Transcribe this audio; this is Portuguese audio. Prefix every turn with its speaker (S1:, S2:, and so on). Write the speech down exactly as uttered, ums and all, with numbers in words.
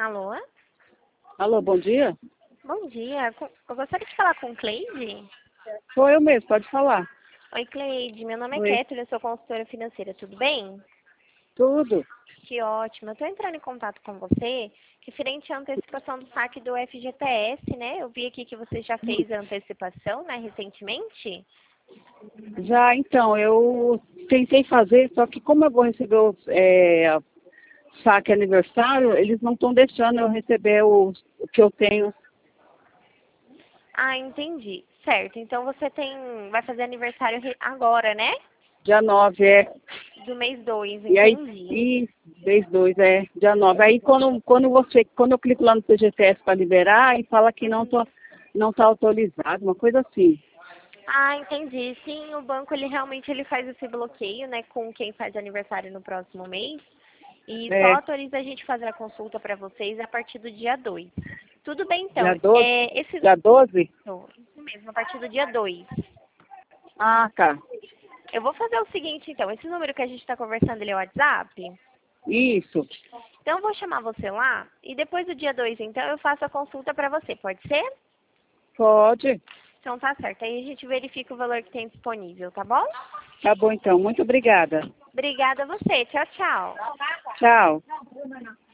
S1: Alô?
S2: Alô, bom dia?
S1: Bom dia. Com- Eu gostaria de falar com Cleide.
S2: Sou eu mesmo, pode falar.
S1: Oi, Cleide. Meu nome é
S2: Oi.
S1: Kétria, eu sou consultora financeira. Tudo bem?
S2: Tudo.
S1: Que ótimo. Eu estou entrando em contato com você referente à antecipação do saque do F G T S, né? Eu vi aqui que você já fez a antecipação, né, recentemente.
S2: Já, então, eu tentei fazer, só que como eu vou receber o é, saque aniversário, eles não estão deixando eu receber o, o que eu tenho.
S1: Ah, entendi. Certo. Então você tem, vai fazer aniversário re- agora, né?
S2: Dia nove é.
S1: Do mês dois,
S2: E aí,
S1: entendi.
S2: e mês dois é, dia nove. Aí quando, quando você, quando eu clico lá no P G T S para liberar, aí fala que não tô, não está autorizado, uma coisa assim.
S1: Ah, entendi. Sim, o banco ele realmente ele faz esse bloqueio, né, com quem faz aniversário no próximo mês. E só
S2: É,
S1: autoriza a gente fazer a consulta para vocês a partir do dia dois. Tudo bem,
S2: dia
S1: então.
S2: doze?
S1: É, esse
S2: Dia doze?
S1: isso mesmo, a partir do dia dois.
S2: Ah, tá.
S1: Eu vou fazer o seguinte, então. Esse número que a gente está conversando, ele é o WhatsApp?
S2: Isso.
S1: Então, eu vou chamar você lá e depois do dia dois, então, eu faço a consulta para você. Pode ser?
S2: Pode.
S1: Então, tá certo. Aí a gente verifica o valor que tem disponível, tá bom?
S2: Tá bom, então. Muito obrigada.
S1: Obrigada a você. Tchau, tchau.
S2: Tchau.